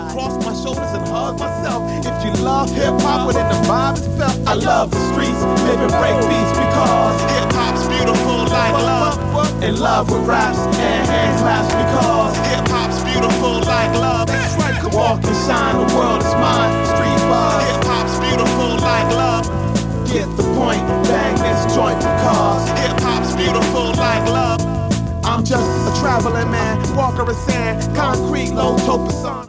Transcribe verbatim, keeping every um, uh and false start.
cross my shoulders and hug myself. If you love hip-hop, well then the vibe is felt. I love the streets, live and break beats because hip-hop's beautiful like love. In love with raps and hand claps because hip-hop's beautiful like love. That's right, come walk and shine, the world is mine. Street buzz, hip-hop's beautiful like love. Get the point, bang this joint because hip-hop's beautiful like love. I'm just a traveling man, walker of sand, concrete, low topasan.